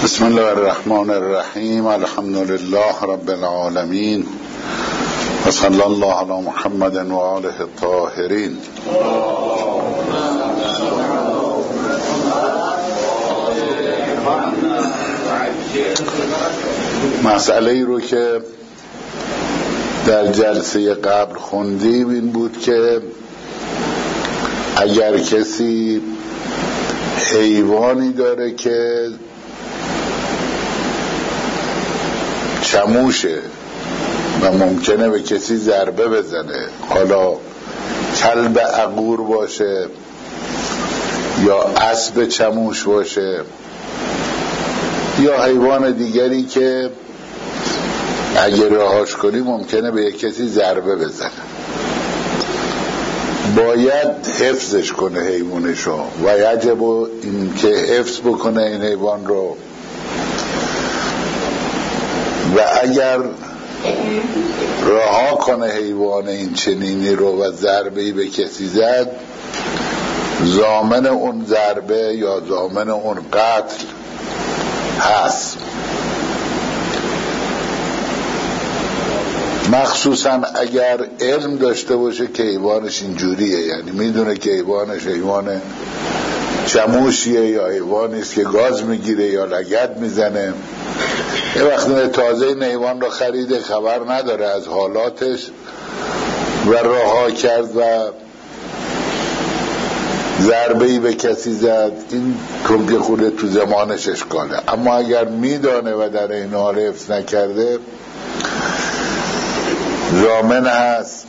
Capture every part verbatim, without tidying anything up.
بسم الله الرحمن الرحیم. الحمد لله رب العالمین و صلی الله علی محمد و آله الطاهرین. مسئله ای رو که در جلسه قبل خوندیم این بود که اگر کسی حیوانی داره که چموشه و ممکنه به کسی ضربه بزنه، حالا کلب عقور باشه یا اسب چموش باشه یا حیوان دیگری که اگه رهاش کنی ممکنه به کسی ضربه بزنه، باید حفظش کنه حیوانشو و یجب این که حفظ بکنه این حیوان رو. و اگر رها کنه حیوان این چنینی رو و ضربه‌ای به کسی زد، ضامن اون ضربه یا ضامن اون قتل هست. مخصوصا اگر علم داشته باشه که حیوانش اینجوریه، یعنی میدونه که حیوانش حیوان چموشیه یا حیوانیست که گاز میگیره یا لگد میزنه. یه وقتی تازه این حیوان رو خریده، خبر نداره از حالاتش و رها کرد و ضربه‌ای به کسی زد، این کمک خوده تو زمانش اشکاله. اما اگر میدانه و در این حال حفظ نکرده، ضامن هست.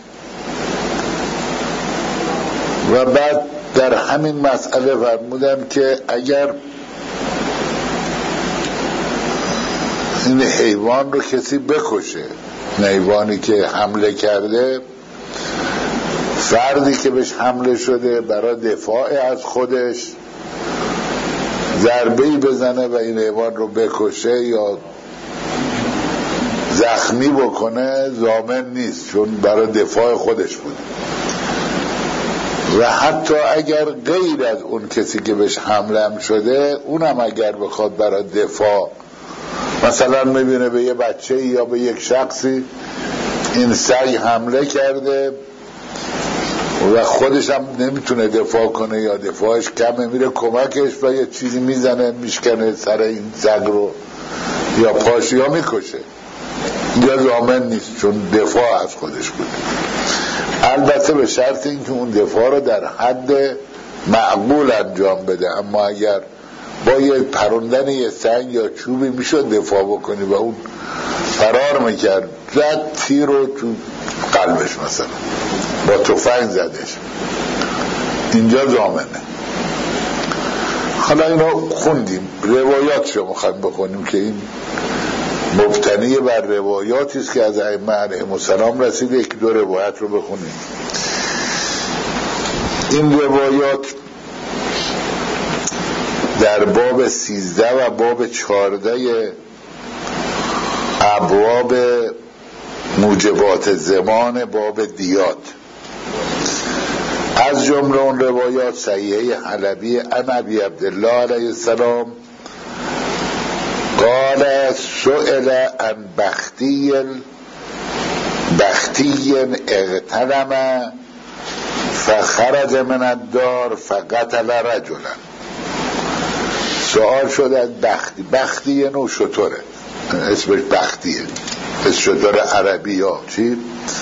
و بعد در همین مسئله فرمودن که اگر این حیوان رو کسی بکشه، حیوانی که حمله کرده، فردی که بهش حمله شده برای دفاع از خودش ضربه‌ای بزنه و این حیوان رو بکشه یا زخمی بکنه، ضامن نیست، چون برای دفاع خودش بود. و حتی اگر غیر از اون کسی که بهش حمله هم شده، اونم اگر بخواد برای دفاع، مثلا میبینه به یه بچه یا به یک شخصی این سگ حمله کرده و خودش هم نمیتونه دفاع کنه یا دفاعش کمه، میره کمکش و یه چیزی میزنه میشکنه سر این سگ رو یا پاش یا میکشه، یا ضامن نیست چون دفاع از خودش بود. البته به شرط اینکه اون دفاع رو در حد معقول انجام بده. اما اگر با یه پروندن یه سنگ یا چوبی میشد دفاع بکنی و اون فرار میکرد، زد تیر رو تو قلبش، مثلا با تفنگ زدش، اینجا ضامنه. حالا اینو خوندیم، روایات رو میخوایم بخونیم که این مبتنی بر روایاتی است که از ائمه علیهم السلام رسیده. یک دو روایت رو بخونیم. این روایات در باب سیزده و باب چارده ابواب موجبات زمان باب دیات، از جمله اون روایات صحیحه حلبی عن ابی عبدالله علیه السلام قال سئل عن بختی بختی اغتنم فخرج من الدار فقتل رجلا. سوال شد از بختی. بختی یه نوع شتره، اسمش بختیه، اسم شتر عربی ها چی؟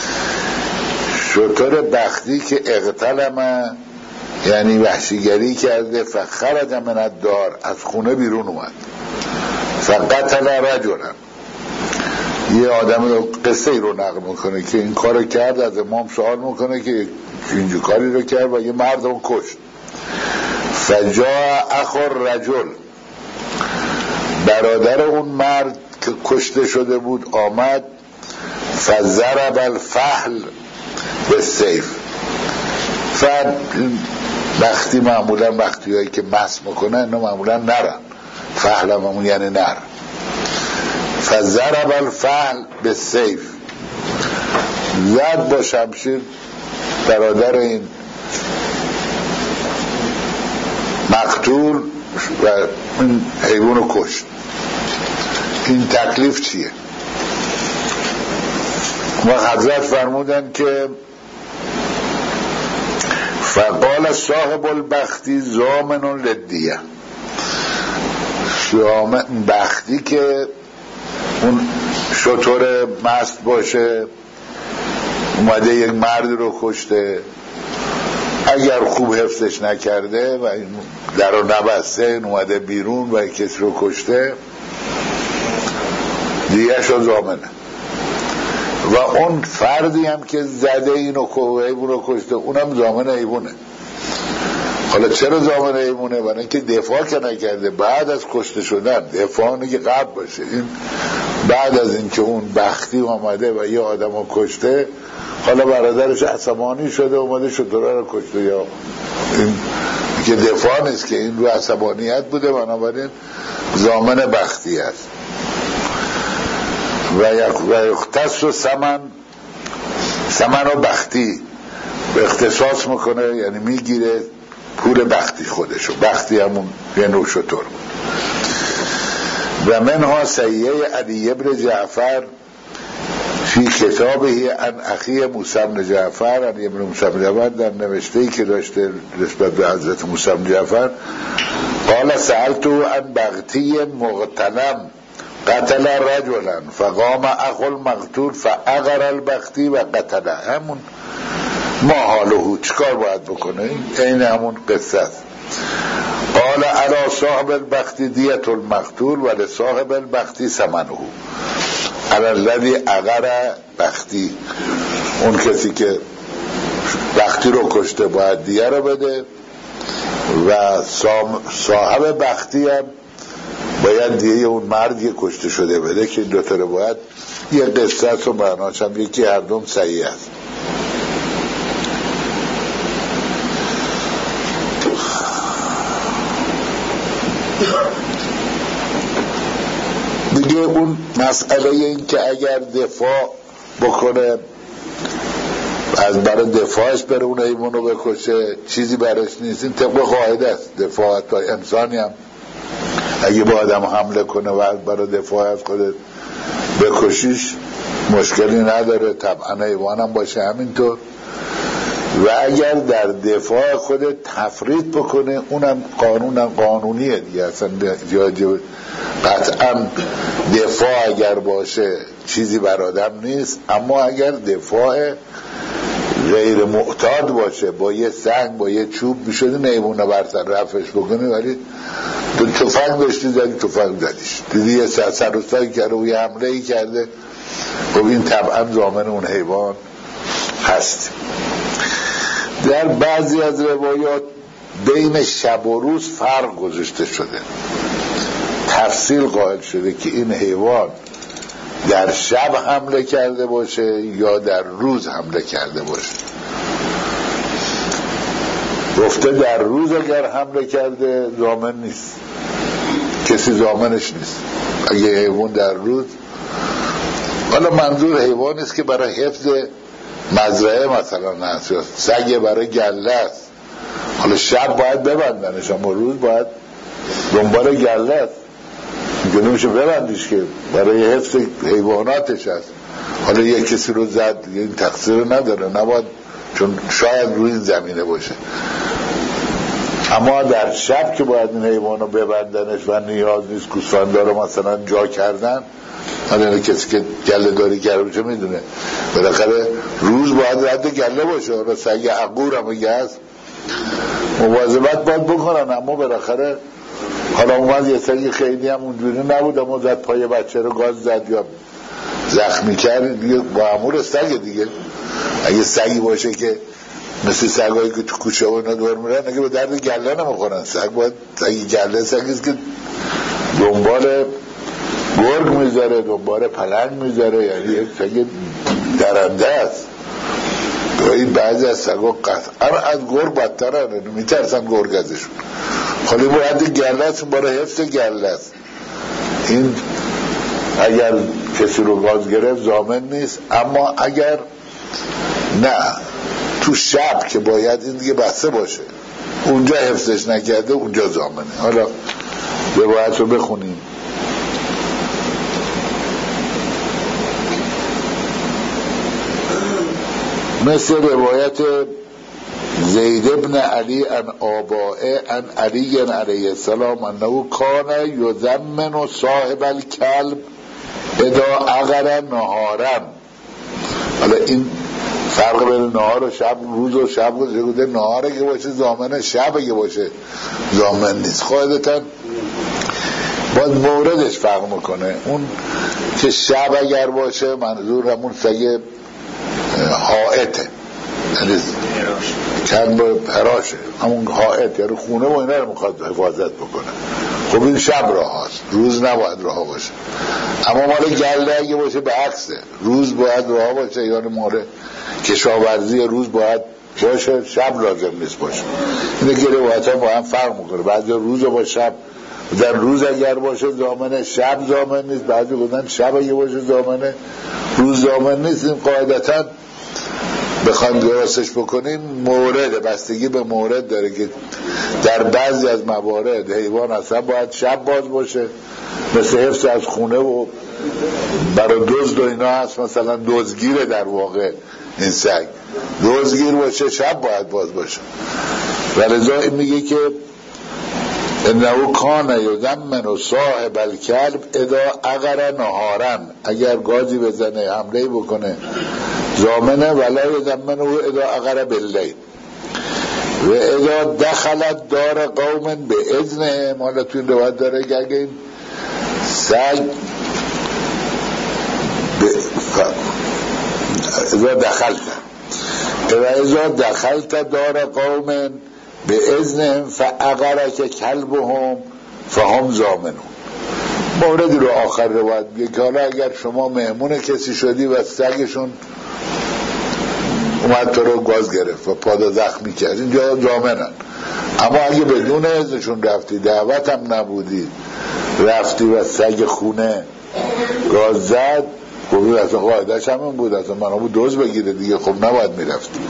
شتر بختی که اغتنم یعنی وحشیگری کرده، فخرج من الدار از خونه بیرون اومد، فقتل رجلا. یه آدم رو قصه ای رو نقل میکنه که این کار کرد، از امام سوال میکنه که اینجور کاری رو کرد و یه مرد رو کشت. فجاء اخر رجل، برادر اون مرد که کشته شده بود آمد، فضرب الفحل به سیف. وقتی معمولا وقتی هایی که مس میکنن اینا معمولا نرن، فحل همون یعنی نر. فضرب الفحل به سیف، زد با شمشیر برادر این مقتول و این حیوان رو کشت. این تکلیف چیه؟ و حضرت فرمودن که فقال صاحب البختی ضامن للدیه، بختی که اون شطور مست باشه اومده یک مرد رو کشته، اگر خوب حفظش نکرده و در رو نبسته اومده بیرون و کسی رو کشته، دیگه شو ضامنه. و اون فردی هم که زده اینو ایبون رو کشته اونم ضامن ایبونه. حالا چرا ضامن ایبونه؟ برای اینکه دفاع که نکرده بعد از کشته شدن، دفاع نگه قبل باشه. این بعد از اینکه اون بختی اومده و یه آدم رو کشته، حالا برادرش عصبانی شده اومده شطوره رو کشته، یا این که دفاع نیست، که این رو عصبانیت بوده، بنابراین ضامن بختی است. و یختص و سمن سمن و بختی به اختصاص میکنه، یعنی میگیره پول بختی خودشو. بختی همون یه نوع شطور. و منها سیه علی ابن جعفر فی کتابه ان اخی موسی بن جعفر، ان ابن موسی بن جعفر در نوشته‌ای که داشته نسبت به حضرت موسی بن جعفر، قال سألتو ان بغتی مغتنم قتل رجلا فقام اخو المقتول فاغر البغتی و قتله. همون ما حاله چیکار باید بکنه؟ این همون قصه است. قال علی صاحب البغتی دیت المقتول و لصاحب البغتی ثمنه. علی الذی اغر بغتی، اون کسی که بغتی رو کشته باید دیه رو بده و صاحب بغتی هم باید دیگه اون مردی کشته شده بده، که این دوتا رو باید یه قصه است و معناش هم یکی هر دوم صحیح است. دیگه اون مسئله این که اگر دفاع بکنه، از برای دفاعش بره اون حیوان رو بکشه، چیزی برش نیست. این طبق قاعده است. دفاع تا انسانی هم اگه با آدم حمله کنه و برای دفاع از خودت بکشیش مشکلی نداره، طبعا حیوان هم باشه همینطور. و اگر در دفاع خودت تفرید بکنه اونم قانون هم قانونیه دیگه، اصلا قطعا دفاع اگر باشه چیزی بر آدم نیست. اما اگر دفاع غیر معتاد باشه، با یه سنگ با یه چوب میشده نیمونه برسن رفش بکنه، ولی تو تفنگ داشتی زدی تفنگ زدیش، دیدی یه سر و سایی کرده و یه حمله ای کرده، خب این طبعا ضامن اون حیوان هست. در بعضی از روایات بین شب و روز فرق گذاشته شده، تفصیل قائل شده که این حیوان در شب حمله کرده باشه یا در روز حمله کرده باشه. گفته در روز اگر حمله کرده ضامن نیست، کسی ضامنش نیست. اگه حیوان در روز، حالا منظور حیوان است که برای حفظ مزرعه مثلا هست، یا سگ برای گله است، حالا شب باید ببندنش اما روز باید دنبال گله است، اینجا نمیشه ببندیش که برای حفظ حیواناتش هست. حالا یک کسی رو زد این تقصیر نداره، نباید، چون شاید روی این زمینه باشه. اما در شب که باید این حیوان رو ببندنش و نیاز نیست گوسفندا رو مثلا جا کردن، حالا کسی که گله داری کرده باشه میدونه بالاخره روز باید رد گله باشه. حالا سگ عقور هم اگه هست مواظبت باید بکنن، اما بالاخره حالا اومد یه سگ خیلی هم اونجوری نبود اما زد پای بچه رو گاز زد یا زخمی کرد، با امور سگ دیگه. اگه سگی باشه که مثل سگایی که تو کوچه و اینا دور میرن، اگه به درد گله نمیخورن. سگ باید، سگی گله سگیست که دنبال گرگ میذاره، دنبال پلنگ میذاره، یعنی یک سگ درنده است. گاهی بعضی از سگا قطعا از گرگ بدترن، میترسن گرگ ازشون. خالی باید گله است، برای حفظ گله است. این اگر کسی رو گاز گرفت ضامن نیست، اما اگر نه تو شب که باید این دیگه بسته باشه اونجا حفظش نکرده اونجا ضامنه. حالا روایت رو بخونیم. مثل روایت زید ابن علی ان آبائه ان علی علیه السلام انه کان یذمن صاحب الکلب اذا عقر نهارا. حالا این فرق بین نهار و شب، روز و شب بوده. نهاره که باشه ضامنه، شب که باشه ضامن نیست. قاعدتا باید موردش فرق میکنه. اون که شب اگر باشه منظور همون سگ حائطه، یعنی چند پراشه، همون حائط یعنی خونه و اینا رو میخواد حفاظت بکنه. خب این شب راه هست، روز نباید راه باشه. اما مال گله اگه باشه به عکسه، روز باید راه باشه، یعنی مال کشاورزی روز باید باشه، شب لازم نیست باشه. اینه که روایت ها با هم فرق میکنه. بعضی روز با شب، در روز اگر باشه ضامنه، شب ضامن نیست. بعضی گفتن شب اگه باشه ضامنه، روز ضامن نیست. این قاعدتا بخوایم درستش بکنیم مورد، بستگی به مورد داره که در بعضی از موارد حیوان اصلا باید شب باز باشه، مثل حفظ از خونه و برای دزد و اینا هست. مثلا دزدگیره، در واقع این سگ دزدگیر باشه، شب باید باز باشه. ولذا این میگه که انه کان یذمن صاحب الکلب اذا عقر نهارا، اگر گازی بزنه، حمله بکنه، ضامنه. ولا یذمنه اذا عقر باللیل و اذا دخلت دار قوم به اذنه. حالا تو این روایت داره که اگه این سگ اذا دخلت و اذا دخلت دار قوم به اذنهم فعقرک کلبهم فهم ضامنون. موردی رو آخر روایت میگه که حالا اگر شما مهمون کسی شدی و سگشون اومد تو رو گاز گرفت و پادا زخمی کرد، اینجا ضامنن. اما اگه بدون اذنشون رفتی، دعوت هم نبودی، رفتی و سگ خونه گاز زد، خب اصلا قاعدش همین بود، اصلا من همون دوز بگیره دیگه، خب نباید میرفتی.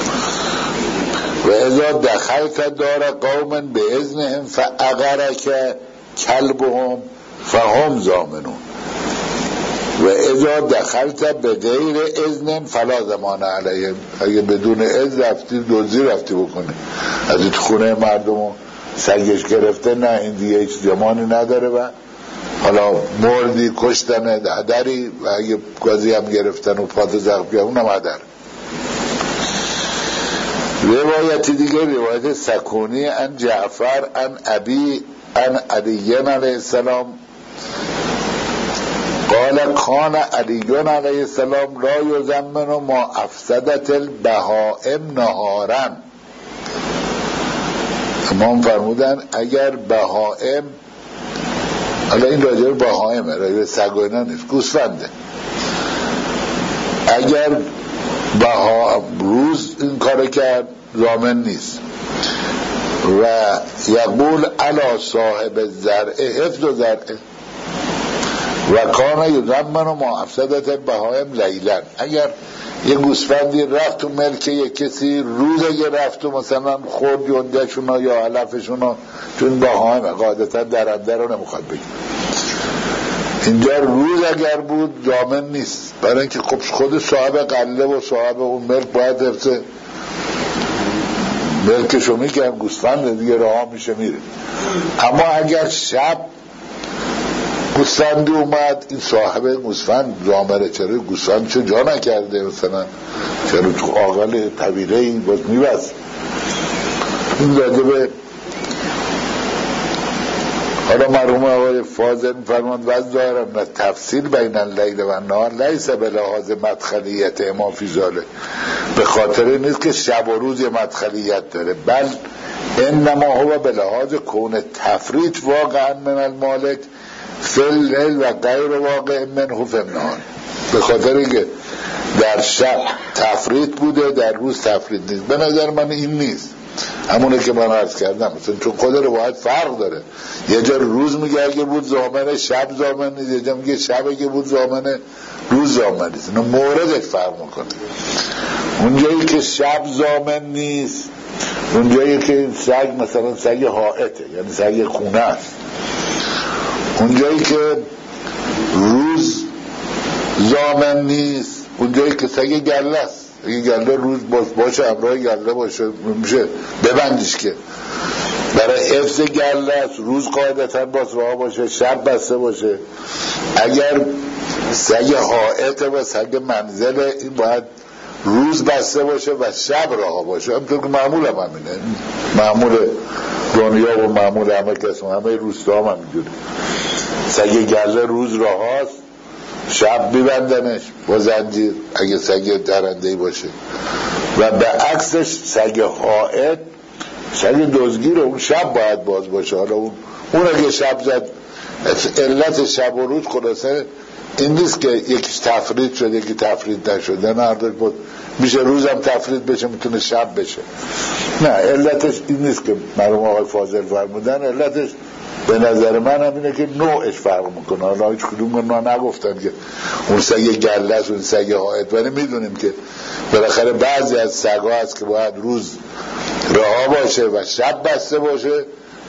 و اذا دخلت دار قوم به اذنهم فعقرک کلبهم فهم ضامنون و اذا دخلت به غیر اذن فلا ضمان علیهم. اگه بدون اذن رفتی، دزدی رفتی بکنه، از این خونه مردم سگش گرفته، نه این دیگه هیچ ضمانی نداره و حالا مردی، کشتن، هدری، و اگه گازی هم گرفتن و پات زخم کردن اونم هدر. روایتی دیگه روایت سکونی ان جعفر ان ابی ان علی علیه السلام قال کان علی علیه السلام لا یضمن ما افسدت البهائم نهارا. امام فرمودن اگر بهائم، حالا این راجع به بهائمه، راجع به سگ و اینا نیست، گوسفنده، اگر بها روز این کار کرد ضامن نیست. و یقول علی صاحب الزرع حفظ و زرع و کان یضمن ما افسدت بهائم لیلا. اگر یه گوسفندی رفت تو ملک یک کسی، روز اگه رفت و مثلا خورد جندهشونا یا علفشونا، چون بهائم قاعدتا درنده رو نمیخواد بگیر، اینجا روز اگر بود ضامن نیست، برای اینکه خب خود صاحب قله و صاحب اون ملک باید حفظ ملکشو میگن، گوسفند دیگه راه میشه میره. اما اگر شب گوسفندی اومد، این صاحب گوسفند ضامنه، چرا گوسفند چه جا نکرده، مثلا چرا تو آقل طویله این باز میبست. این داده به حالا مرحوم آقای فاضل فرمان وز دارم نه تفسیر بین اللیل و النهار لیس به لحاظ مدخلیت ما فی ذاله، به خاطر نیست که شب و روز مدخلیت داره، بل انما هو به لحاظ کون تفریط واقعا من المالک فی اللیل و غیر واقع منه فی النهار. به خاطر که در شب تفریط بوده، در روز تفریط نیست. به نظر من این نیست، همونه که من عرض کردم، مثلا چون خود روایت فرق داره، یه جا روز میگه اگه بود ضامنه، شب ضامن نیست، یه جا میگه شب اگه بود ضامنه، روز ضامن نیست. اینا موردش فرق میکنه. اونجایی که شب ضامن نیست، اونجایی که سگ مثلا سگ حائطه، یعنی سگ خونه است، اونجایی که روز ضامن نیست، اونجایی که سگ گله است. این گله روز باز باشه، همراه گله باشه، میشه ببندیش که برای حفظ گله است. روز قاعدتا باز راه باشه، شب بسته باشه. اگر سگ حائط و سگ منزل، این باید روز بسته باشه و شب راه باشه. همونطور که معمول هم همینه، معمول دنیا و معمول همه کس همه روستا هم همینجوره. سگ گله روز راه هاست، شب میبندنش با زنجیر اگه سگ درندهی باشه. و به عکسش سگ حائط، سگ دزگیره، اون شب باید باز باشه. حالا اون اون اگه شب زد، علت شب و روز خلاصه این نیست که یکیش تفرید شده یکی تفرید نشده، نه بود میشه روزم تفرید بشه میتونه شب بشه. نه، علتش این نیست که مرحوم آقای فاضل فرمودن، علتش به نظر من هم اینه که نوعش فرق میکنه. حالا هیچ کدوم ما نگفتن که اون سگ گله است اون سگ حائط، ولی میدونیم که بالاخره بعضی از سگا هست که باید روز رها باشه و شب بسته باشه.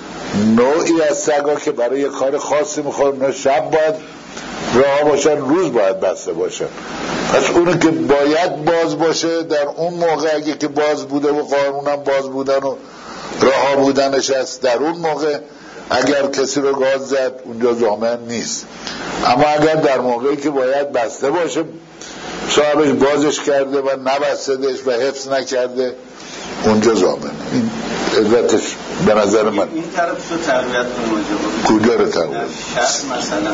نوعی از سگا که برای کار خاصی میخواد نه شب باید رها باشن، روز باید بسته باشن. پس اونه که باید باز باشه در اون موقع، اگه که باز بوده و قانونم باز بودن و رها بودنش است، در اون موقع اگر کسی رو گاز زد اونجا ضامن نیست. اما اگر در موقعی که باید بسته باشه صاحبش بازش کرده و نبستدش و حفظ نکرده، اونجا ضامنه. این علتش به نظر من. این طرف رو تقویت کنیم. کجا رو تقویت؟ شخص مثلا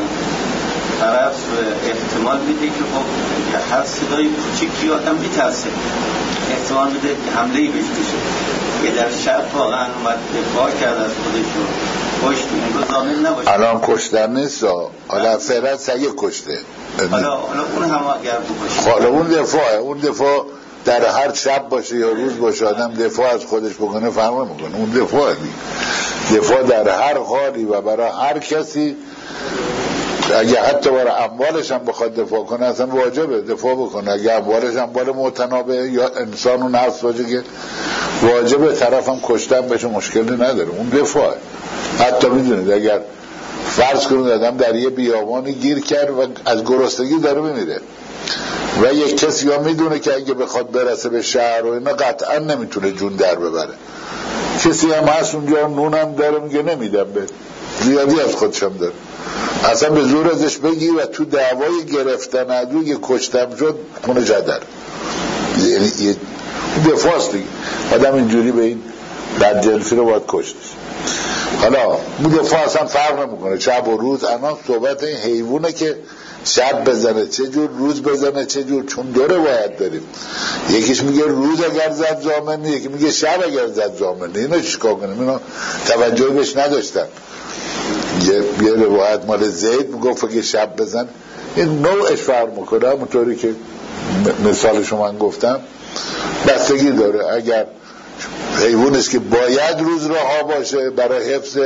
طرف احتمال میده که خب هر صدای کوچیکی آدم میترسه، احتمال میده که حمله‌ای بهش بشه. یه در شب واقعا اومد دفاع کرد از خودش رو کشت، اون رو ضامن نباشه. الان کشتن نیست، حالا فعلا سگه کشته. حالا حالا اون هم اگر بکشه، حالا اون دفاعه، اون دفاع در هر شب باشه یا روز باشه آدم دفاع از خودش بکنه فرق میکنه. اون دفاع دی دفاع در هر حالی و برای هر کسی، اگه حتی برای اموالش هم بخواد دفاع کنه اصلا واجبه دفاع بکنه. اگه اموالش اموال معتنابه یا انسان و نفس باشه که واجبه طرف هم کشتن بشه، مشکلی نداره. اون دفاعه. حتی میدونید اگر فرض کنید آدم در یه بیابانی گیر کرد و از گرسنگی داره میمیره و یک کسی ها میدونه که اگه بخواد برسه به شهر و اینا قطعا نمیتونه جون در ببره، کسی هم هست اونجا نونم داره میگه نمیدم به، زیادی از خودشم داره، اصلا به زور ازش بگی و تو دعوای گرفتن عدو یه کشتم شد خونه جدر. یعنی یه دفاعست دیگه، آدم اینجوری به این بدجنسی رو باید کشتش. حالا اون دفاع اصلا فرق نمیکنه شب و روز. الان صحبت این حیوانه که شب بزنه چه جور، روز بزنه چه جور، چون دوره باید داریم. یکیش میگه روز اگر زد ضامنه، یکی میگه شب اگر زد ضامنه. اینو چیکار کنیم؟ اینو توجه بهش نداشتن. یه یه روایت مال زید میگفت که شب بزن، این نوعش فرق میکنه. همونطوری که مثالشو من گفتم بستگی داره. اگر حیوانیست که باید روز رها باشه برای حفظ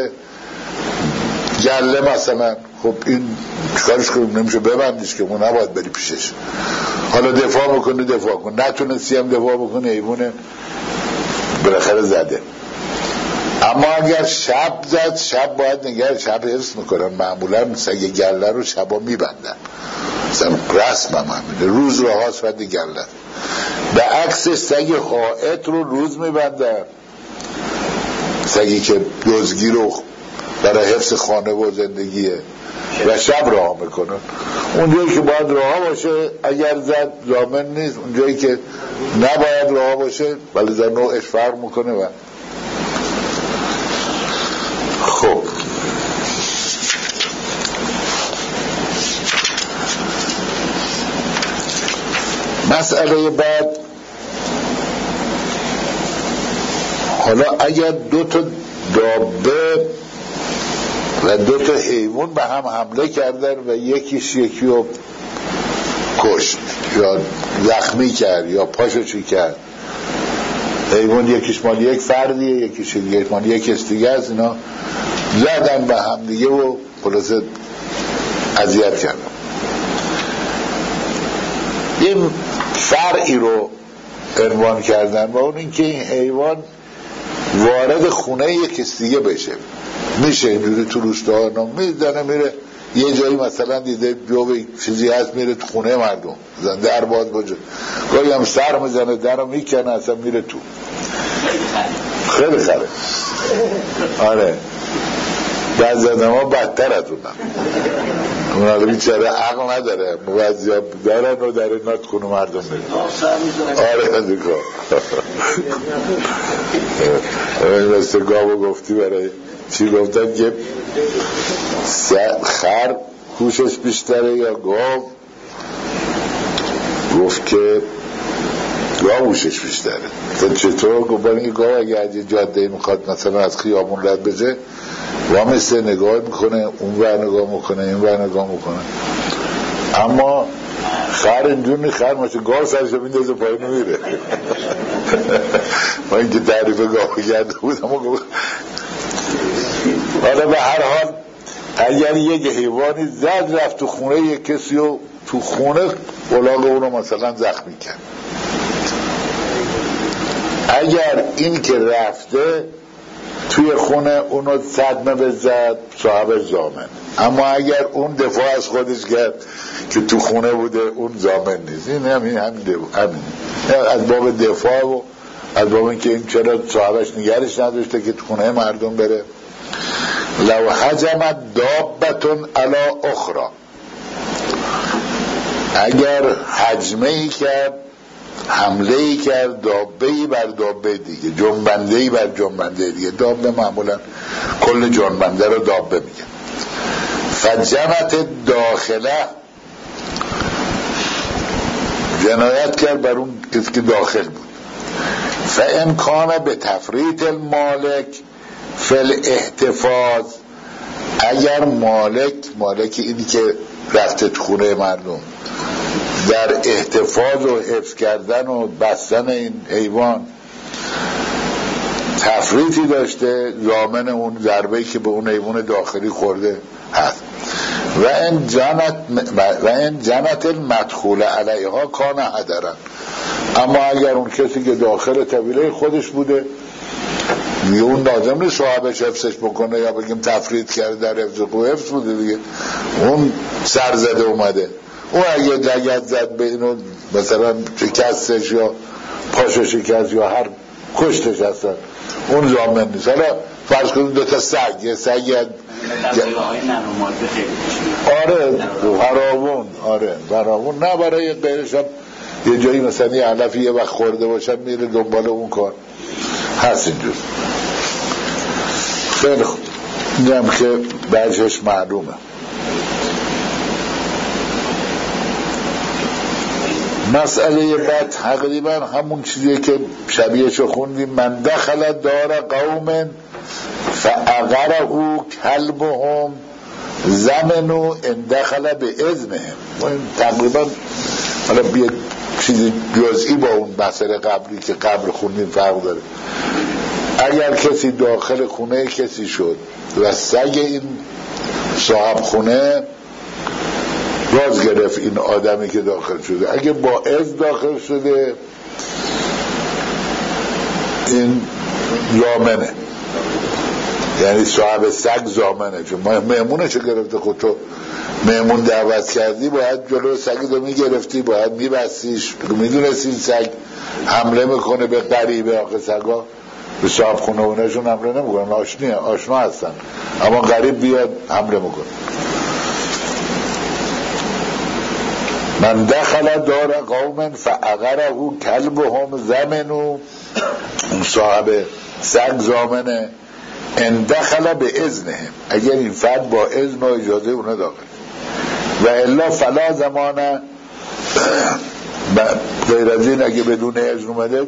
گله مثلا، خب این چیکارش کنیم؟ نمیشه ببندیش که اون نباید بری پیشش. حالا دفاع بکنی دفاع کن، نتونستی هم دفاع بکنی حیوان بالاخره زده. اما اگر شب زد، شب باید نگه شب حفظ میکنن. معمولا سگ گله رو شبا میبندن، مثلا رسم هم همینه، روز رهاست و گله. به عکسش سگ حائط رو روز میبندن، سگی که دزدگی رو برای حفظ خانه و زندگیه و شب راه میکنن. اونجایی که باید راه باشه اگر زد ضامن نیست، اونجایی که نباید راه باشه ولی در نوعش فرق میکنه. و خب مسئله بعد، حالا اگر دو تا دابه و دو تا حیوان به هم حمله کردن و یکیش یکی رو کشت یا زخمی کرد یا پاشو چی کرد، حیوان یکیش مال یک فردیه یکیش یک مال یک دیگه از اینا زدن به هم دیگه و خلاصه اذیت کردن. یه فرعی رو عنوان کردن و اون این که این حیوان وارد خونه یک دیگه بشه. میشه اینجوری تو روستاها میزنه میره یه جایی مثلا دیده جو چیزی هست میره تو خونه مردم در باز باشه، گاهی هم سر میزنه در رو میکنه اصلا میره تو. خیلی خره. آره بعضی آدم ها بدتر از اونم، اونا رو بیچاره عقل نداره، بعضی ها دارن و در اینا تو خونه مردم میره. آره دیگه مثل گاو گفتی برای چی گفتن که خر هوشش بیشتره یا گاو؟ گفت که گاو هوشش بیشتره. تو چطور؟ گفت برای این گاو اگه از جاده میخواد مثلا از خیابون رد بشه وامیسته نگاه میکنه، اون ور نگاه میکنه این ور نگاه میکنه، اما خر اینجور خر ماشه گاو سرش میندازه پایین میره. ما اینکه تعریف گاو کرده بود اما گفت حالا به هر حال اگر یک حیوانی زد رفت تو خونه یک کسی و تو خونه الاغ اونو مثلا زخمی کرد، اگر این که رفته توی خونه اونو صدمه بزد صاحب ضامن، اما اگر اون دفاع از خودش کرد که تو خونه بوده اون ضامن نیست. این همین همین همین از باب دفاع و از باب این که این چرا صاحبش نگرش نداشته که تو خونه مردم بره. لو حجمت دابتون علی اخرى، اگر حجمه ای کرد حمله ای کرد دابه ای بر دابه دیگه، جنبنده ای بر جنبنده دیگه، دابه معمولا کل جنبنده رو دابه میگه. فجمت داخله، جنایت کرد بر اون کسی که داخل بود. فامکانه به تفریط المالک فل احتفاظ، اگر مالک مالک اینی که رفته تو خونه مردم در احتفاظ و حفظ کردن و بستن این حیوان تفریطی داشته، ضامن اون ضربه‌ای که به اون حیوان داخلی خورده هست. و این جنت و این جنت المدخول علیها کان هدرن، اما اگر اون کسی که داخل طویله خودش بوده اون لازم نیست صاحبش حفظش بکنه یا بگیم تفرید کرده در حفظ و حفظ بوده دیگه، اون سر زده اومده، اون اگه جگت زد به اینو مثلا شکستش یا پاشو شکست یا هر کشتش هستن اون ضامن نیست. حالا فرض کنید دوتا سگ، یه سگ آره فراوون، آره فراوون، نه برای غیرش هم یه جایی مثلا یه علفی یه وقت خورده باشن میره دنبال اون کار هست اینجور. خیلی خوب، اینم که بجهش معلومه. مسئله بعد تقریبا همون چیزیه که شبیهشو خوندیم. من دخل دار قوم فاغره کلبهم زمنو ان دخل به اذنهم. تقریبا حالا بیا چیزی جزئی با اون مسئله قبلی که قبل خوندیم فرق داره. اگر کسی داخل خونه کسی شد و سگ این صاحب خونه باز گرفت این آدمی که داخل شده، اگه با اذن داخل شده این ضامنه، یعنی صاحب سگ ضامنه، چون مهمونشو گرفته، خود تو مهمون دعوت کردی باید جلو سگ رو میگرفتی، باید میبستیش، میدونستی این سگ حمله میکنه به غریبه. آخه سگا به صاحب خونه اونشون حمله نمیکنن، آشنیه آشنا هستن، اما غریب بیاد حمله میکنه. من دخل دار قوم فاغره کلبهم زمنو، اون صاحب سگ ضامنه. ان دخل به اذنهم، اگر این فرد با اذن و اجازه اونه داخل، و الا فلا زمانه، غیر از این اگه بدون اذن اومده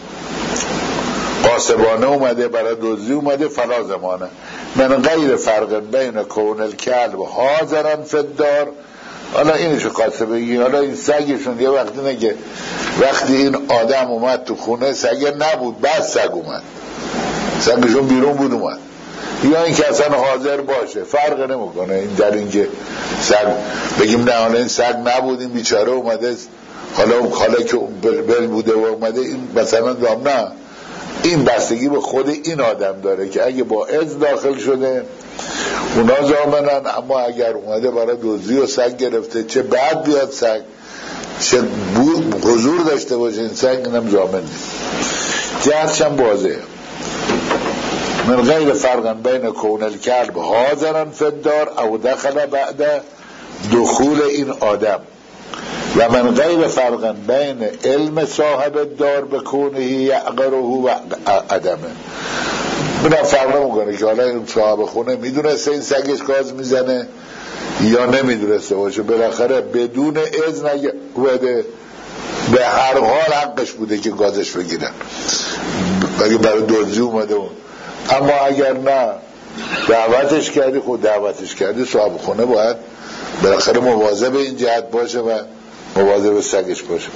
قاسبانه اومده برای دزدی اومده فلا زمانه. من غیر فرق بین کون الکلب حاضرا فی الدار. حالا اینشو قاسه بگی، حالا این سگشون یه وقتی نگه وقتی این آدم اومد تو خونه سگ نبود، بعد سگ اومد، سگشون بیرون بود اومد، یا این که اصلا حاضر باشه، فرق نمیکنه این در این که سگ بگیم نه حالا این سگ نبود این بیچاره اومده، حالا حالا که بل بوده و اومده این مثلا دام، نه، این بستگی به خود این آدم داره که اگه با اذن داخل شده اونا ضامنن، اما اگر اومده برای دزدی و سگ گرفته، چه بعد بیاد سگ، چه حضور داشته باشه این سگ، اینم ضامن نیست. جهتش هم واضحه. من غیر فرقا بین کون الکلب حاضرا فی الدار او دخل بعد دخول این آدم و من غیر فرقا بین علم صاحب الدار بکونه یعقره و عدمه. بنا فرق نمیکنه که حالا این صاحب خونه میدونسته این سگش گاز میزنه یا نمیدونسته باشه، بالاخره بدون اذن اگه بوده به هر حال حقش بوده که گازش بگیرن اگه برای دزدی اومده اون. اما اگر نه دعوتش کردی، خود دعوتش کردی، صاحب خونه باید بالاخره مواظب این جهت باشه و مواظب سگش باشه.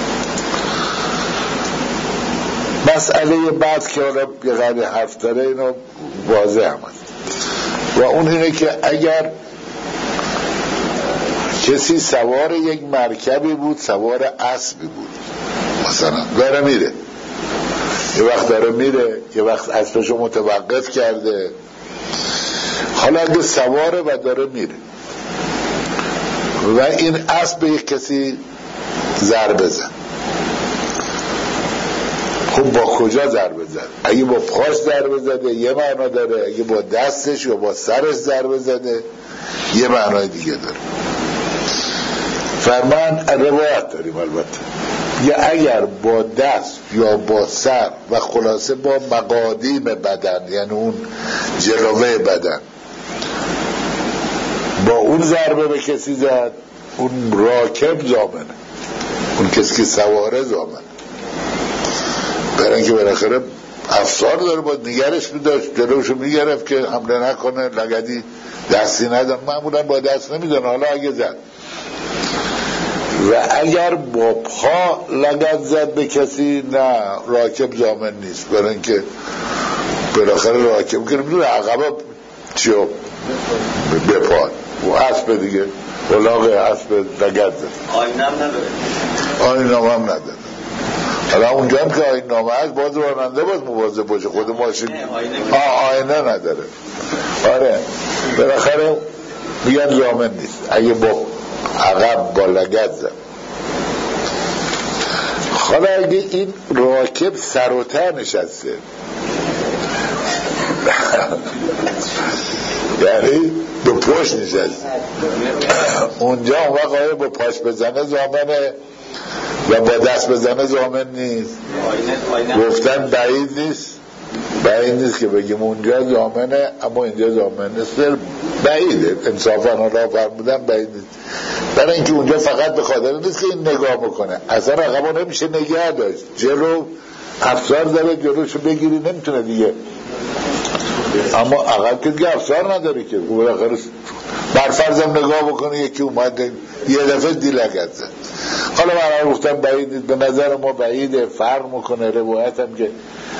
مسئله بعد که حالا یه قدر حرف داره اینو واضح هم هست و اون اینه که اگر کسی سوار یک مرکبی بود، سوار اسبی بود، مثلا داره میره، یه وقت داره میره، یه وقت اسبشو متوقف کرده، حالا اگه سواره و داره میره و این اسب به یک کسی ضربه زد، خب با کجا ضربه زد؟ اگه با پاش ضربه زده یه معنا داره، اگه با دستش یا با سرش ضربه زده یه معنای دیگه داره. فرمان روایت داریم البته، یا اگر با دست یا با سر و خلاصه با مقادیم بدن، یعنی اون جلوه بدن، با اون ضربه به کسی زد، اون راکب ضامنه، اون کسی که سواره ضامنه، برای اینکه بالاخره افسار داره، باید نگرش میداشت، جلوشو میگرفت که حمله نکنه، لگدی دستی ندن، معمولا با دست نمیدن، حالا اگه زد و اگر با پا لگد زد به کسی، نه راکب ضامن نیست، برای اینکه بالاخره راکب که نمیدونه عقبه چیو بپاد و اسب دیگه ولاغ اسب لگد زد. آینه هم نداره، آینه هم نداره. حالا اونجا هم که آینه نامه هست باز راننده باز مواظب باشه، خود ماشین آه آینه نداره. آره بالاخره میگن ضامن نیست اگه با عقب با لگد زد. حالا اگه این راکب سر و ته نشسته یعنی به پشت نشسته، اونجا اون وقت با پاش بزنه ضامنه و با دست بزنه ضامن نیست. گفتن بعید نیست، بعید نیست که بگیم اونجا ضامنه اما اینجا ضامن نیست، بعیده انصافا، حالا فرمودن بعید نیست، برای اینکه اونجا فقط به خاطر نیست که این نگاه بکنه، اصلا رقبا نمیشه نگه داشت، جلو افسار داره جلوشو بگیری نمیتونه دیگه، اما عقب که دیگه افسار نداره که بالاخره برفرضم نگاه بکنه یکی اومده یه دفعه دیلگت زد. حالا من گفتم بعید نیست، به نظر ما بعیده، فرق میکنه. روایت هم که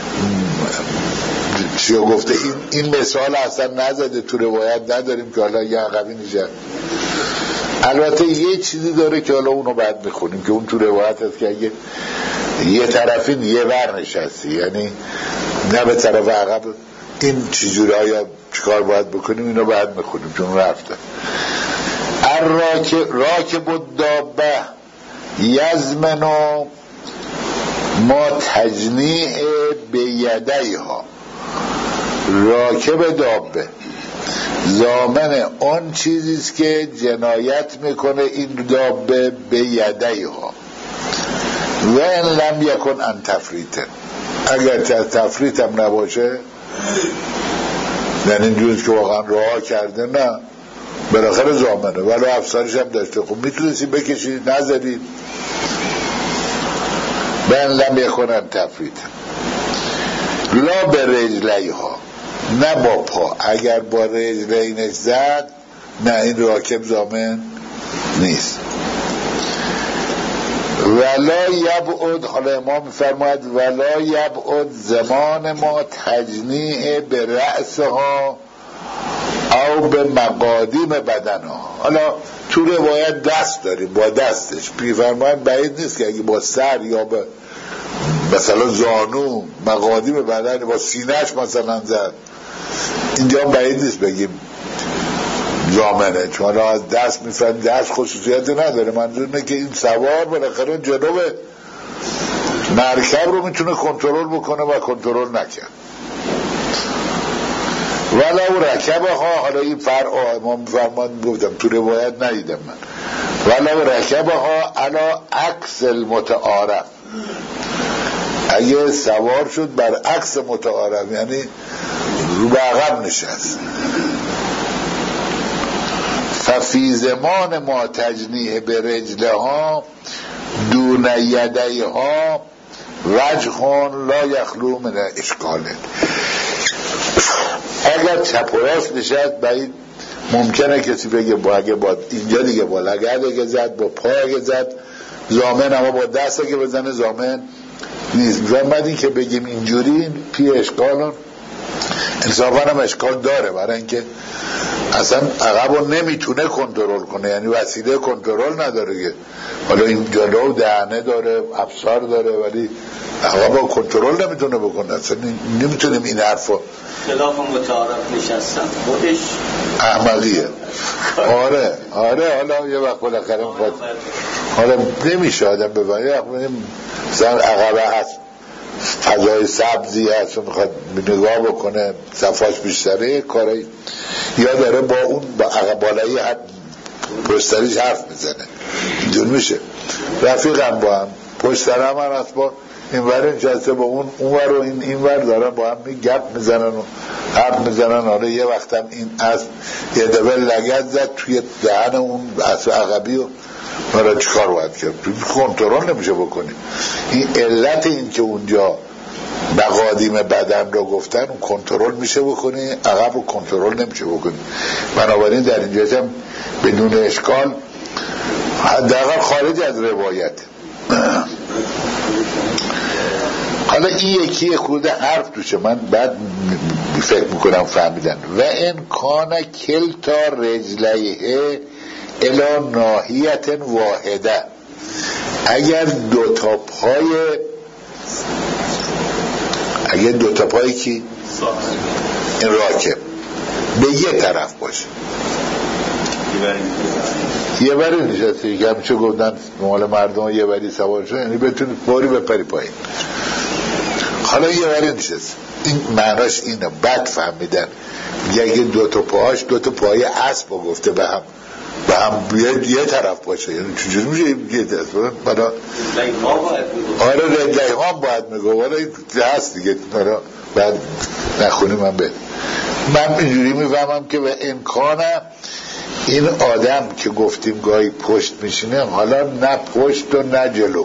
چیو گفته این, این مثال اصلا نزده، تو روایت نداریم که حالا یه عقبی نشد. البته یه چیزی داره که حالا اونو بعد میخونیم که اون تو روایت هست که اگه یه طرفین یه ور نشستی، یعنی نه به طرف عقب، این چجوری ها چیکار باید بکنیم اینو بعد میخونیم چون رفته. راکب الدابه یزمنو ما تجنیع به یدیها، راکب دابه ضامن آن چیزیست که جنایت میکنه این دابه به یدیها و ان لم یکن ان تفریطه، اگر تفریط هم نباشه، یعنی اینجوریست که واقعا راه کرده، نه بالاخره ضامنه، ولو افسارش هم داشته، خب میتونستی بکشی نزدی، به ان لم یکن ان تفریطه لا به رجلیها، نه با پا، اگر با رجلینش زد نه این راکب ضامن نیست. ولا یبعد، حالا امام میفرماید ولا یبعد زمان ما تجنیع به رأسها او به مقادیم بدنها. حالا تو روایت دست داریم، با دستش میفرماید بعید نیست که اگه با سر یا به مثلا زانو مقادیم بدن با سینهش مثلا زد، اینجا بعید نیست بگیم زامنه، چون از دست میفرد دست خصوصیتی نداره. منظور اینه که این سوار بالاخره جلو مرکب رو میتونه کنترل بکنه و کنترل نکرد. ولو رکبه ها، حالا این فرع امام فرمان گفتم تو روایت ندیدم من، ولو رکبه ها علا عکس المتعارف، اگه سوار شد بر عکس متعارف یعنی رو به عقب نشست. ففی زمان ما تجنیه به رجله ها دون یدیه ها وجهون لا یخلو من اشکاله. اگر چپ و راست نشست بعید ممکنه کسی بگه با اگه با اینجا دیگه با لگد اگه زد، با پا اگه زد زامن، اما با دست اگه بزنه زامن نیست. بعد این که بگیم اینجوری پی اشکالون انصافا هم اشکال داره، برای اینکه اصلا عقب رو نمیتونه کنترل کنه، یعنی وسیله کنترل نداره که حالا این جلو دهنه داره، افسار داره، ولی عقب رو کنترل نمیتونه بکنه. اصلا نمیتونیم این حرف خلاف متعارف نشستن خودش احمقیه. آره آره حالا یه وقت بالاخره میخواد، حالا نمیشه آدم ببینه مثلا عقب هست فضای سبزی هست و میخواد نگاه بکنه صفاش بیشتره کاری، یا داره با اون با عقب بالایی پشتریش حرف میزنه، اینجور میشه. رفیقم با هم پشت سر هم هست، با این ور نشسته با اون اون ور و این این ور دارن با هم می گپ میزنن و حرف میزنن. آره یه وقتم این اسب یه دبل لگد زد توی دهن اون اسب عقبی و مرا چیکار باید کرد؟ کنترل نمیشه بکنی. این علت این که اونجا مقادیم بدن رو گفتن، اون کنترل میشه بکنی، عقب رو کنترل نمیشه بکنی. بنابراین در اینجا هم بدون اشکال حداقل خارج از روایت. حالا این یکی خورده حرف توشه، من بعد فکر میکنم فهمیدن. و این کان کلتا رجلیه الا ناحیت واحده، اگر دو تا پای اگر دو تا پای کی این راکب به یه طرف باشه، یه بری نشسته که همیشه گفتن مال مردم یه بری سوار شد، یعنی بتونی باری بپری پایین. حالا یه بری نشسته، این معناش اینه. بد فهمیدن میگه دو تا پاهاش دو تا پای اسب گفته به هم به هم یه, یه طرف باشه، یعنی چجوری میشه یه طرف؟ برای آره رجلی ها باید میگو، ولی هست دیگه. بعد نخونی من بده من اینجوری میفهمم که به امکانه این آدم که گفتیم گاهی پشت میشینه، حالا نه پشت و نه جلو،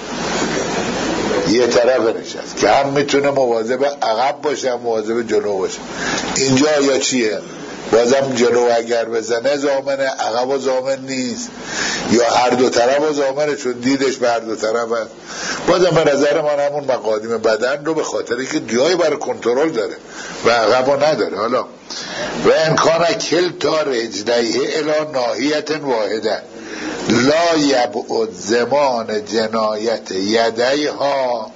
یه طرف نشست که هم میتونه مواظب عقب باشه هم مواظب جلو باشه. اینجا یا چیه؟ بازم جلو اگر بزنه زامنه، عقب و زامن نیست، یا هر دو طرف و زامنه چون دیدش به هر دو طرف هست. بازم به نظر من همون مقادیم بدن رو به خاطری که جایی برای کنترل داره و عقب رو نداره. حالا و امکان کلتا رجلیه الی ناحیت واحده لا یبعد زمان جنایت یدیها،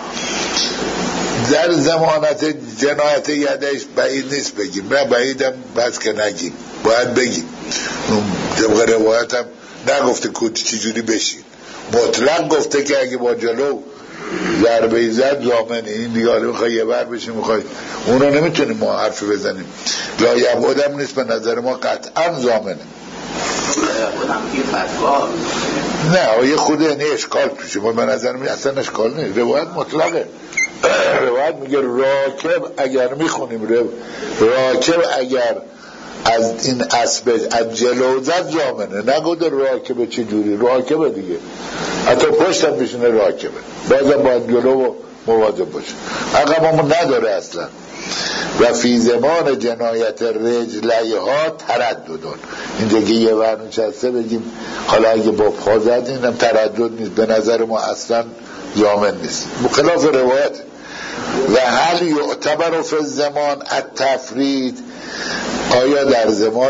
در زمانت جنایت یدیش بعید نیست بگیم، نه بعیدم بس که نگیم، باید بگیم. طبق روایت هم نگفته که چجوری بشین، مطلق گفته که اگه با جلو ضربه زد زامنه. این دیگه حالا میخوای یه بر بشیم، میخوای اون رو نمیتونیم ما حرف بزنیم. لا یبعدم نیست، به نظر ما قطعا زامنه. نه یه خود یعنی اشکال توشه، ما به نظر می اصلا اشکال نیست، روایت مطلقه. روایت میگه راکب اگر میخونیم رو راکب اگر از این اسب از جلو زد زامنه، نگوده راکب چه جوری، راکبه دیگه، حتی پشت هم میشونه راکبه، بازم باید جلو و مواظب باشه، عقبمون نداره اصلا. و فی زمان جنایت رجلیه ها ترددون، اینجا که یه ورنچسته بگیم حالا اگه با پا زد اینم تردد نیست، به نظر ما اصلا زامن نیست، خلاف روایت. و هل یعتبر فی الزمان التفرید، آیا در زمان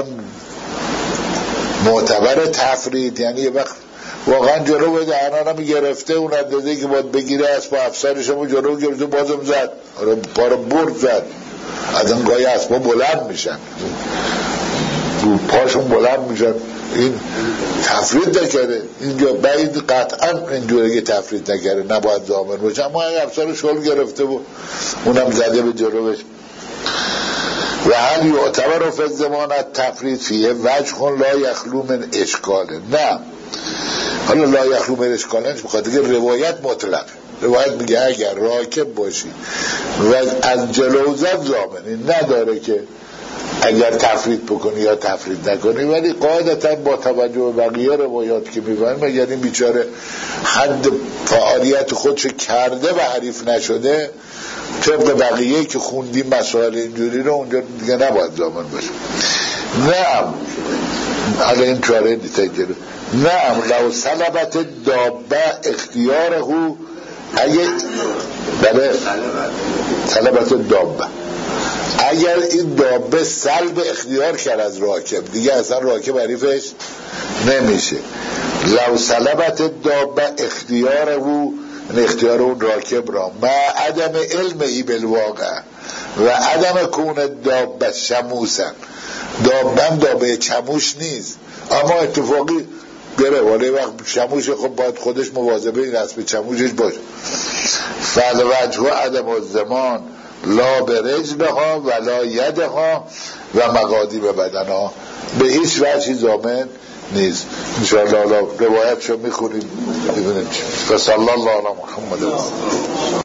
معتبر تفرید، یعنی یه وقت واقعا جلو به دهنان هم گرفته، اون اندازه‌ای که باید بگیره اسب افسرش هم جلو گرفته بازم زد، پا رو برد زد، از اون گاهی اسبا بلند میشن رو پاشون بلند میشن. این تفرید نکرده اینجا، بعید قطعا اینجوره که تفرید نکرده نباید ضامن باشه، اما این افسار شل گرفته و اونم زده به جلوش. و هل یعتبر فی الضمانت تفرید فیه وجه لا یخلو من اشکاله. نه، حالا لا یخلو من اشکاله بخاطر که روایت مطلق، روایت میگه اگر راکب باشی و از جلو زد ضامنی نداره که اگر تفرید بکنی یا تفرید نکنی، ولی قاعدتا با توجه به بقیه روایات که میفهمیم اگر این بیچاره حد فعالیت خودش کرده و حریف نشده، طبق بقیه که خوندیم مسائل اینجوری رو اونجا دیگه نباید ضامن باشه. نعم، حالا این چاره دیتا گره. نعم لو سلبت دابه اختیاره اگه بله سلبت دابه، اگر این دابه سلب اختیار کرد از راکب، دیگه اصلا راکب حریفش نمیشه. لو سلبت دابه اختیار او، اختیار اون راکب را، ما عدم علم ای بالواقع و عدم کون دابه شموسن، دابه دابه چموش نیست، اما اتفاقی گره ولی وقت چموش خب باید خودش مواظبه این اسب چموشش باشه. فالوجه و عدم الزمان لا به رجلها و لا یدها و مقادی به بدنها، به هیچ وجهی ضامن نیست. انشاءالله روایت شو میخونیم ببینیم. و صلی الله علی محمد.